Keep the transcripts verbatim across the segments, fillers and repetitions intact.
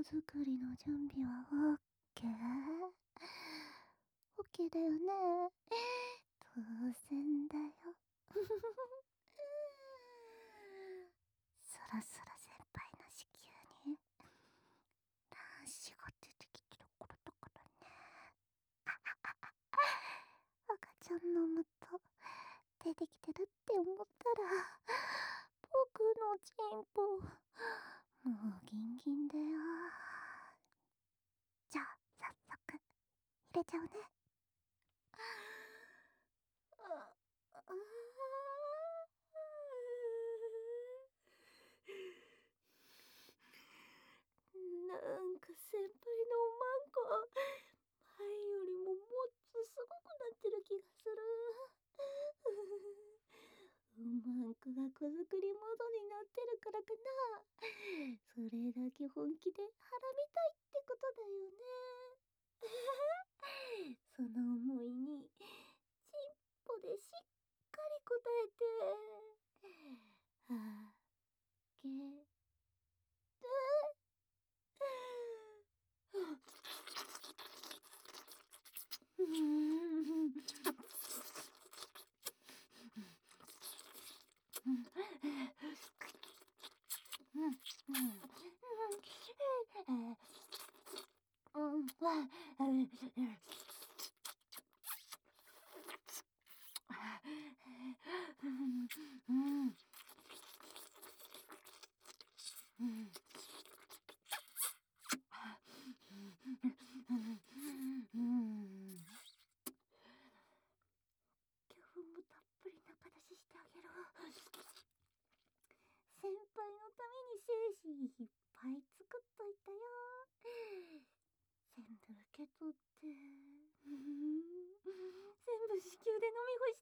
作りの準備はオッケー？オッケーだよね。当然だよ。そろそろ先輩の子宮に卵子が出てきてる頃だからね。赤ちゃんのむと出てきてるって思ったら、僕のチンポもうギンギンだよ。じゃあ早速入れちゃうね。なんか先輩のおまんこ前よりももっとすごくなってる気がする。おまんこが子作りモードになってるからかな。それだけ本気でハラみたいってことだよね。その思いにチンポでしっかり答えてあげる。うーん今日もたっぷり中出ししてあげる。先輩のために精子いっぱい作っといたよ。全部受け取って、全部子宮で飲み干して。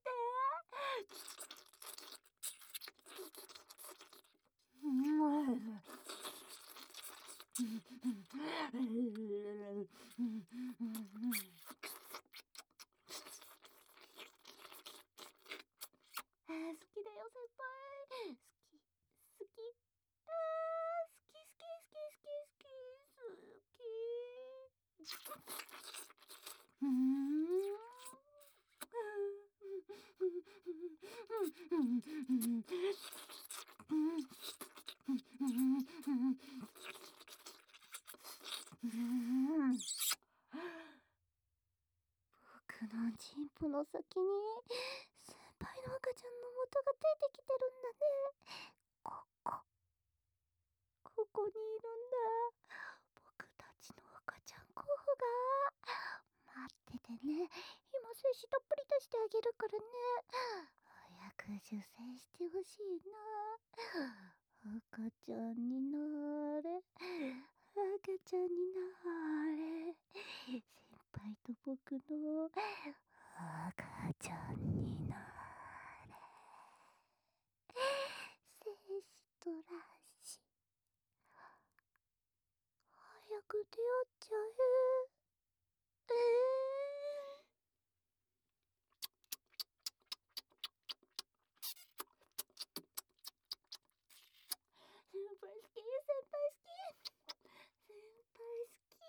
あー好きだよ先輩。好き好き。あー好き好き好き好き好き好き。うーん。僕のチンポの先に先輩の赤ちゃんの元が出てきてるんだね。ここここにいるんだ。僕たちの赤ちゃん候補が待っててね。今精子たっぷり出してあげるからね。早く受精してほしいな。赤ちゃんになれ、赤ちゃんになれ。先輩と僕の赤ちゃんになれ。精子と卵子早く出会っちゃえ。えー先輩好き、先輩好き、先輩好き。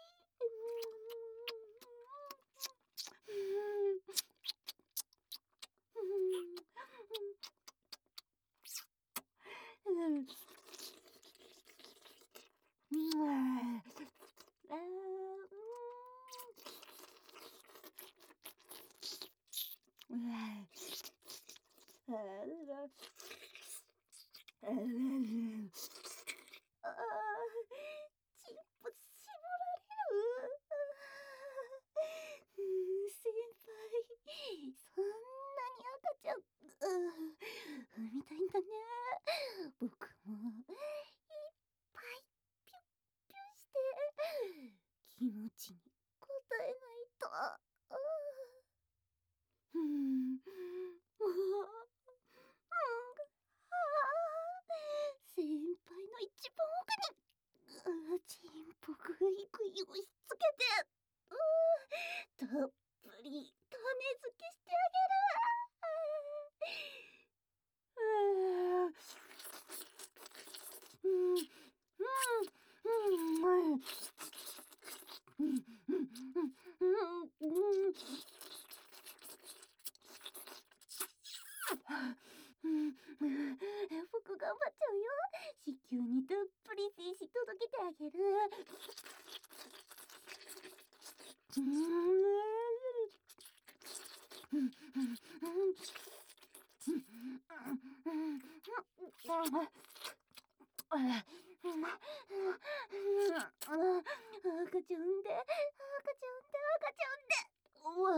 うんうんああ、チンポ絞られる。うん、先輩、そんなに赤ちゃん、うん、産みたいんだね。僕もいっぱいピュッピュして気持ちに応えないと。うん、もう、うん、先輩の一番奥にうチンポグイグイ押し付けて、うたっぷり種付けしてあげる。うんうんうんうん僕頑張っちゃうよ。子宮にたっぷり精子届けてあげる。うーん。赤ちゃんで、赤ちゃんで、赤ちゃんで。うわ。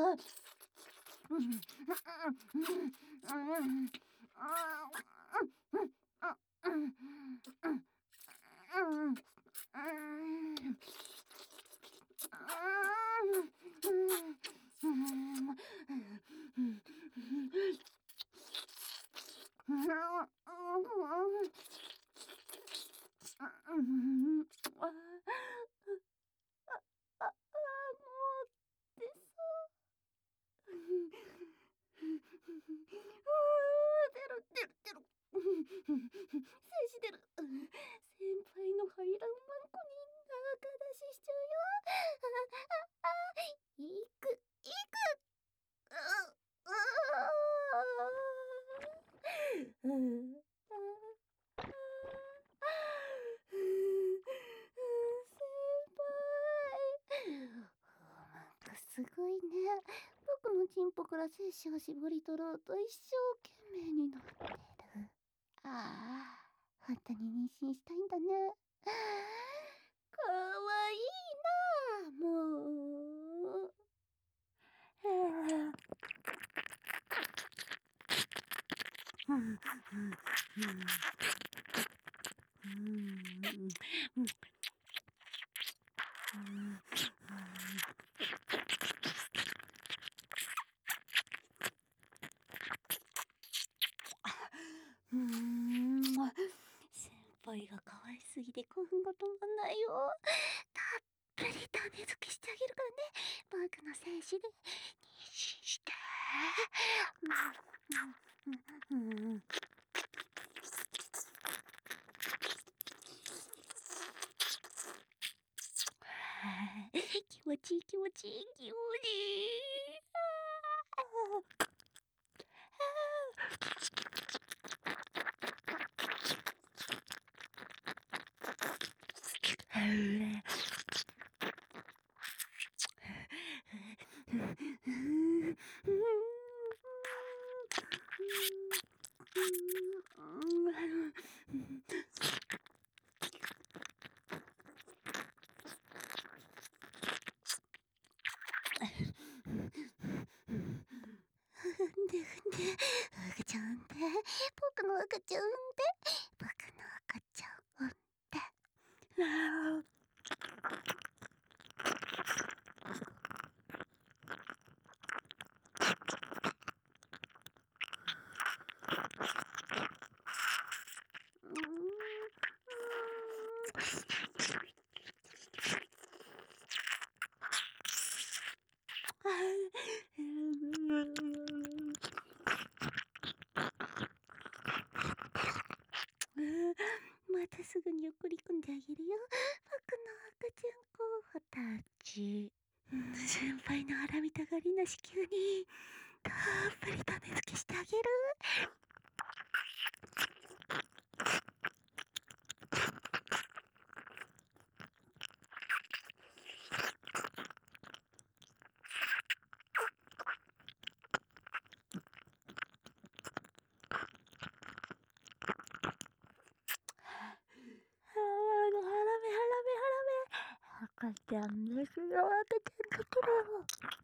してる。先輩の排卵マンコに中出ししちゃうよ。あ、あ、あ、いく、いく。う、う、う、先輩。すごいね。僕のチンポから精子を絞り取ろうと一生懸命になってる。ああ、本当に妊娠したいんだね。かわいいな、もう。うーん、先輩が可愛すぎて興奮が止まんないよ。たっぷり種付けしてあげるからね。僕の精子で妊娠して。うんうんうんうん、気持ちいい気持ちいい気持ちいい。踏んで踏んで、赤ちゃん産んで、僕の赤ちゃん産んで、僕の赤ちゃん産んで。またすぐに送り込んであげるよ。僕の赤ちゃん候補たち。先輩の腹見たがりな子宮にたっぷり種付けしてあげる。赤ちゃんですよ、赤ちゃんときれいも。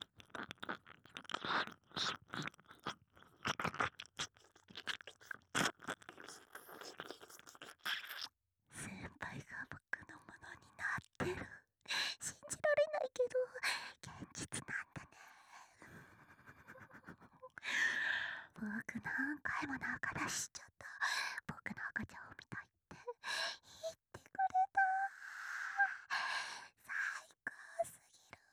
先輩が僕のものになってる。信じられないけど、現実なんだね。僕何回も中出ししちゃった。僕の赤ちゃんを見たいって言ってくれた。最高すぎる。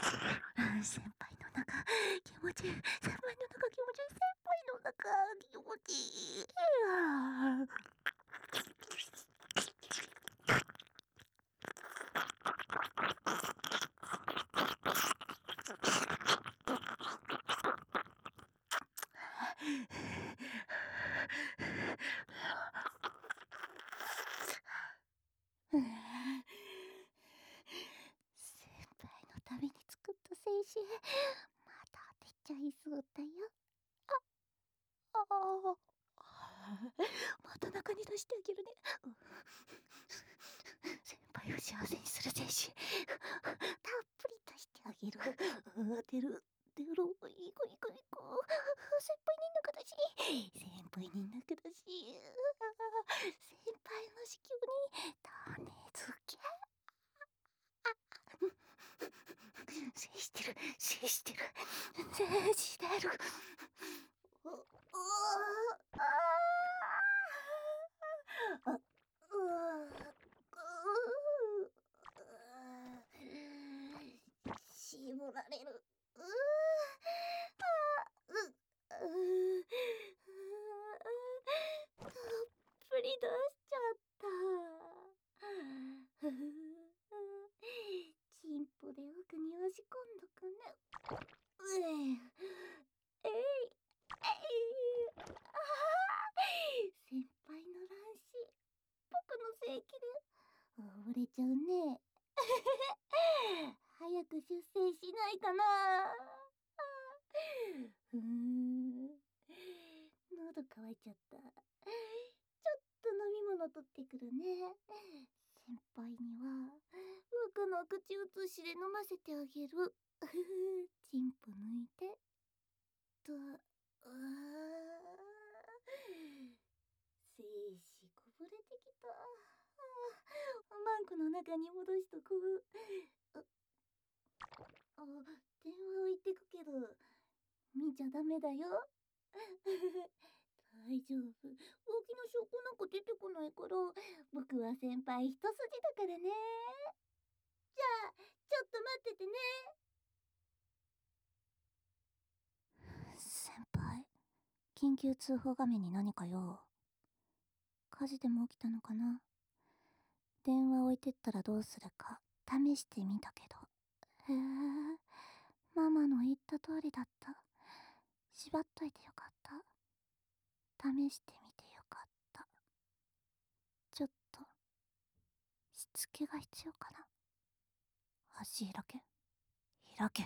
先輩の中気持ちいい。先輩の中気持ちいい。先輩の中気持のために作った青春、また出ちゃいそうだよ。あ、ああ、また中に出してあげるね。先輩を幸せにする青春、たっぷり出してあげる。出る、出る、いこいこいこ。先輩に仲だし、先輩に仲だし、先輩の子宮に種付け。制してる、制してる、制してる。う、うああ、う、絞られる。う、あ、う、たっぷり出しちゃった。チンポで奥に押し込んどくね。うえ、えい、えい、ああ、先輩の卵子、僕の性器で溺れちゃうね。早く出征しないかな。うーん、喉乾いちゃった。ちょっと飲み物取ってくるね。先輩には僕の口移しで飲ませてあげる。チンポ抜いてと、あー、精子こぼれてきた。マンコの中に戻しとく。あ、電話置いてくけど見ちゃダメだよ。大丈夫、大きな証拠なんか出てこないから。僕は先輩一筋だからね。じゃあちょっと待っててね。先輩、緊急通報画面に何か用？火事でも起きたのかな。電話置いてったらどうするか試してみたけど、へえ、ママの言った通りだった。縛っといてよかった。試してみてよかった。ちょっとしつけが必要かな。足開け、開け。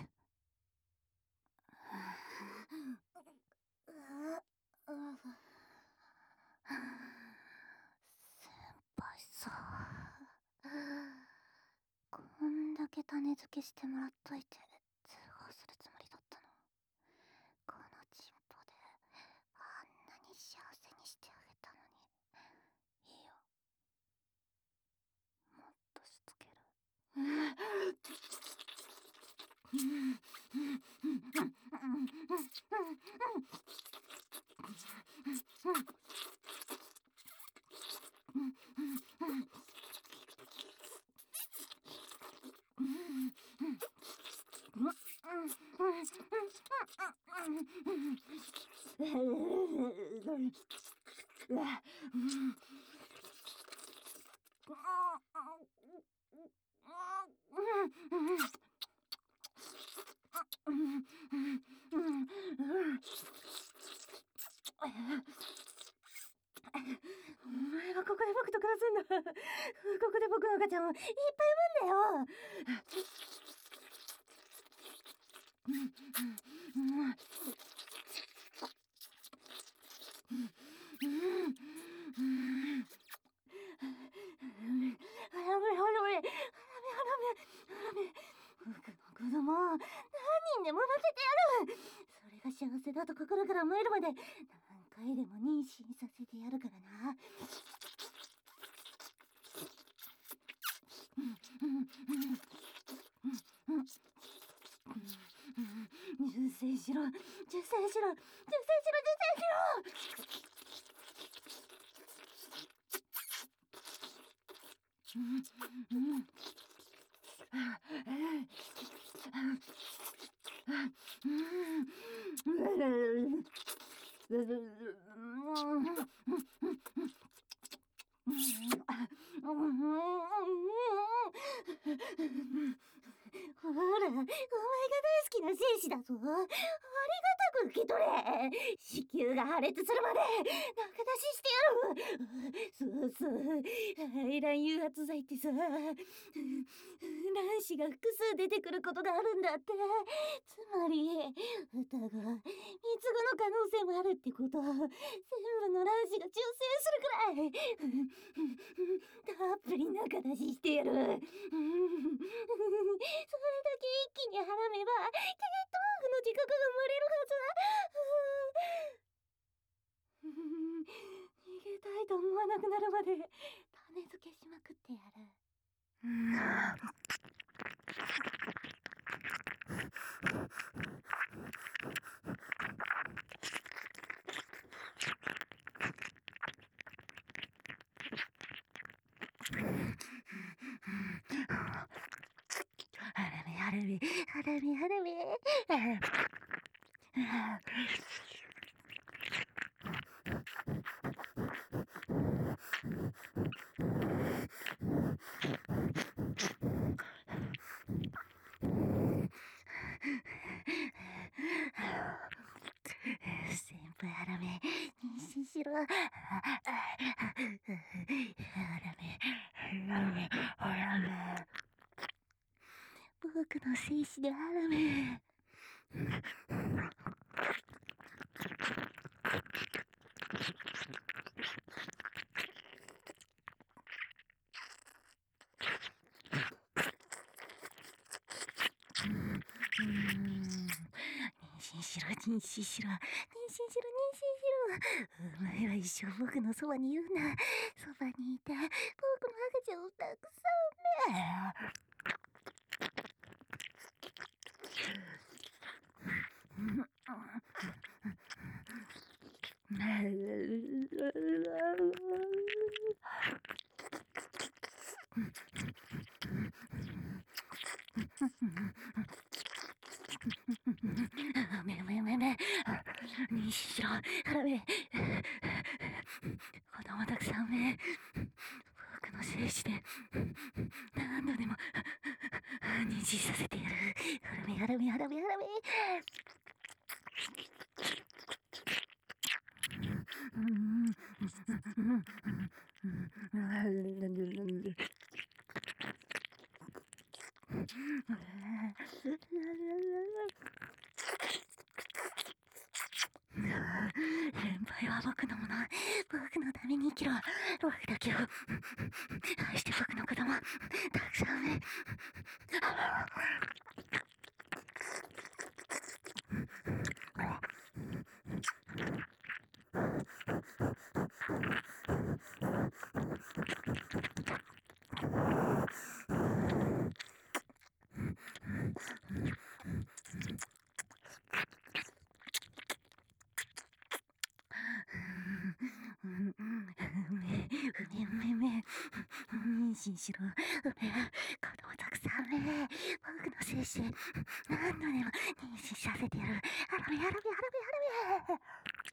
先輩さ、こんだけ種付けしてもらっといて通報するつもりだったの？このチンポであんなに幸せにしてあげたのに。いいよ、もっとしつける。お前がここで僕と暮らすんだ。ここで僕の赤ちゃんをいっぱい産むんだよ。僕の子供何人でも産ませてやる。それが幸せだと心から思えるまで何回でも妊娠させてやるからな。受精しろ、受精しろ、受精しろ、受精しろ。 ほら、お前が大好きな精子だぞ。ありがたく受け取れ。子宮が破裂するまで中出ししてやる。そうそう。卵誘発剤ってさ、卵子が複数出てくることがあるんだって。つまり、双子、三つ子の可能性もあるってこと。全部の卵子が中性するくらい。たっぷり中出ししてやる。それだけ一気にはらめば、ゲットワークの自覚が生まれるはずだ。逃げたいと思わなくなるまで種付けしまくってやる。はらめはらめはらめはらめ。先輩ハラメ、妊娠しろ。ハラメ、ハラメ、ハラメ。僕の精子でハラメ。妊娠しろ、妊娠しろ、妊娠しろ、妊娠しろ。お前は一生僕のそばにいるんだ。そばにいて、僕の赤ちゃんをたくさんね。めめめめ、妊娠しろ、ハラメ。子供たくさんめ。僕の精子で何度でも妊娠させてやる。ハラメハラメハラメハラメ。先輩は僕のもの。僕のために生きろ。僕だけを愛して僕の子供たくさんね。妊娠しろ。子供たくさんね。僕の精子で何度でも妊娠させてやる。ハラメハラメハラメハラメ。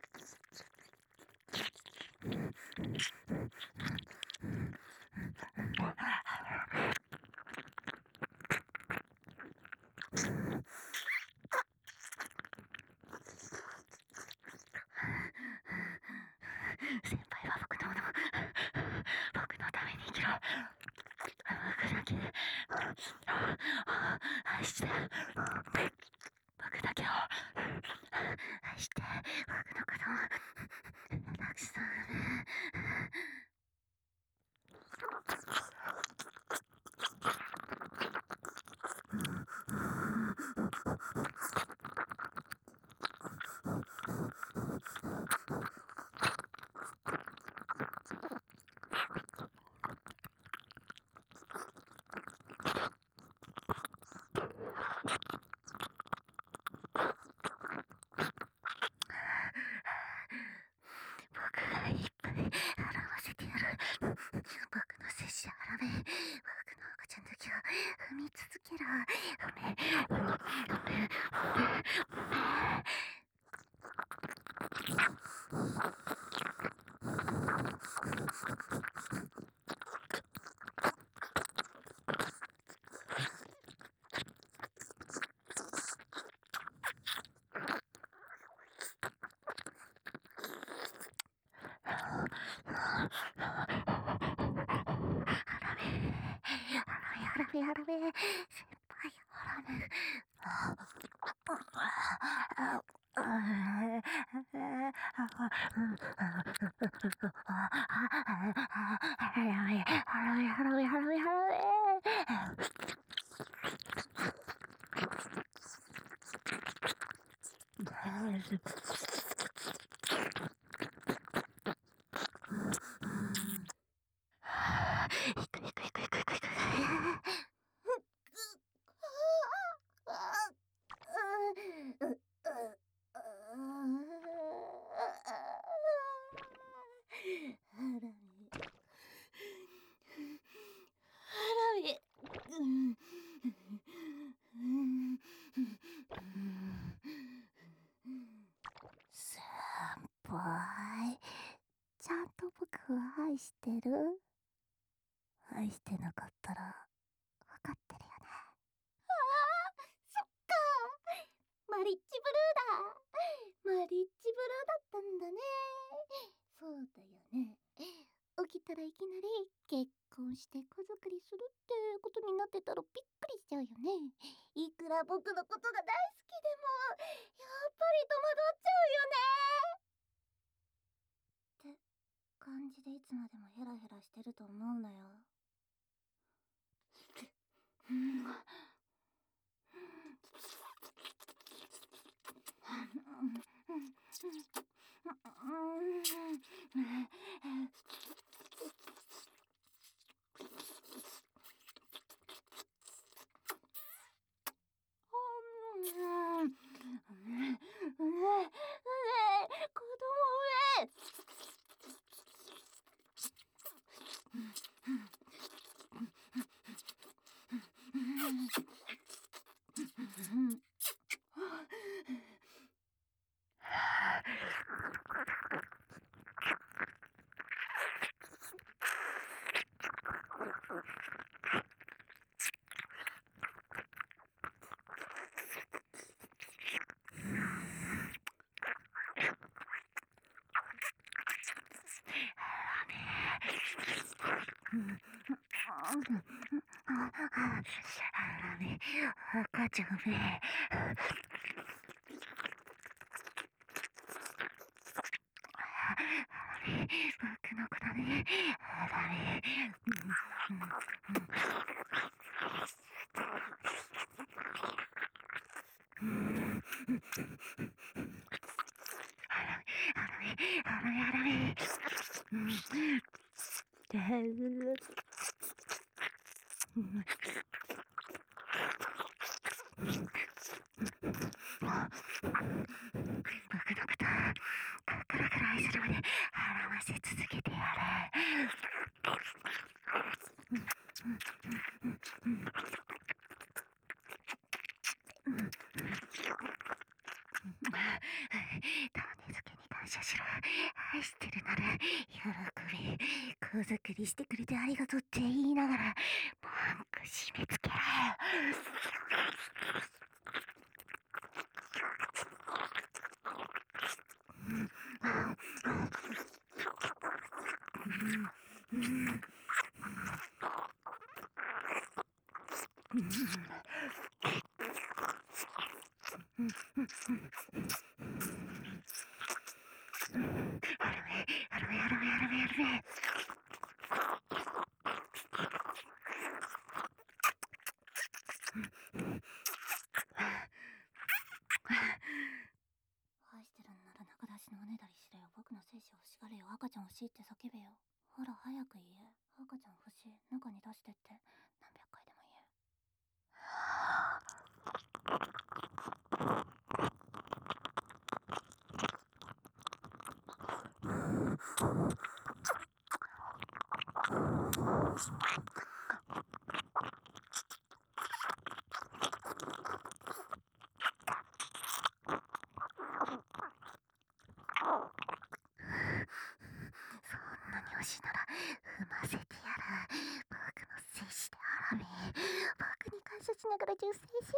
先輩は僕のもの。僕のために生きろ。僕だけ愛して、僕だけを愛して、僕の子供たくさんね。僕がいっぱい洗わせてやる。僕の精子ハラメ。僕の赤ちゃんだけを踏み続けろ。おめおめおめおめおめ。 めハラメ、先輩ハラメ。先輩、ちゃんと僕を愛してる？愛してなかったら分かってるよね。ああ、そっか。マリッジブルーだ。マリッジブルーだったんだね。そうだよね。起きたらいきなり結婚して子作りするってことになってたらびっくりしちゃうよね。いくら僕のことが大好きでもやっぱり戸惑っちゃうよねって感じでいつまでもヘラヘラしてると思うなよ。赤ちゃんめ。僕の子だね。ダメ。僕のこと心から愛するまで払わせ続けてやる。種付けに感謝しろ。愛してるなら喜び。子作りしてくれてありがとうって言いながら文句締め付けろよ。愛してるんなら中出しのおねだりしろよ。僕の精子欲しがれよ。赤ちゃん欲しいって叫べよ。ほら早く言え。赤ちゃん欲しい。中に出してって何百回でも言え。そんなに欲しいなら産ませてやる。僕の精子でハラミ。僕に感謝しながら受精しろ。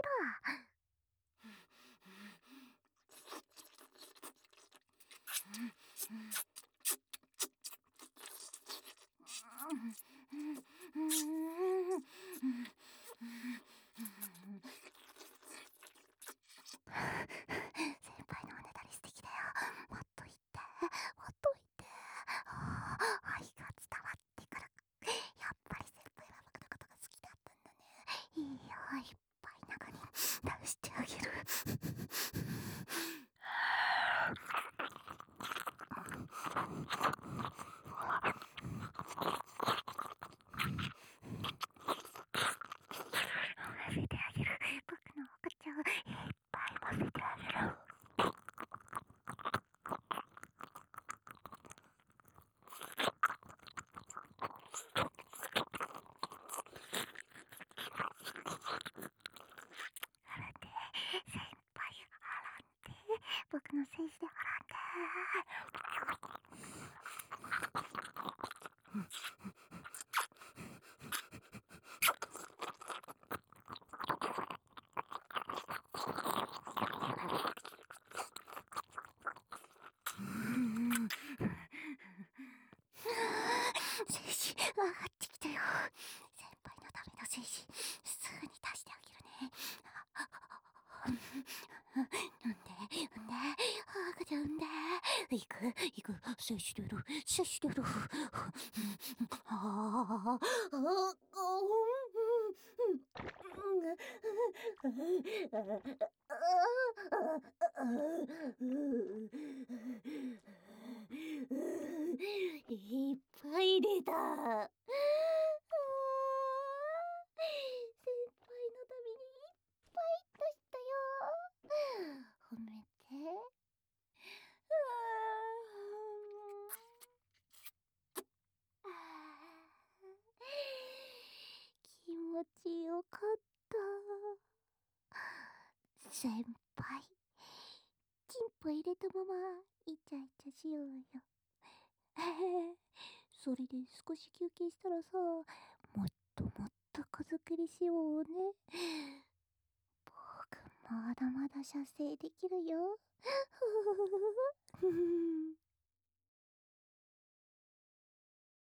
愛が伝わってくる。やっぱり先輩は僕のことが好きだったんだね。いいよ、いっぱい中に出してあげる。乗せてあげる。僕の赤ちゃんいっぱい乗せてあげる。洗って先輩洗って僕の精子で洗って精子上がってきたよ。先輩のための精子すぐに出してあげるね。産んで産んで赤ちゃん産んでいくいく精子出る精子出る。ああいっぱい出た。先輩のためにいっぱい出したよ。褒めて。気持ちよかった。先輩、チンポ入れたままイチャイチャしようよ。それで少し休憩したらさ、もっともっと子作りしようね。僕まだまだ射精できるよ。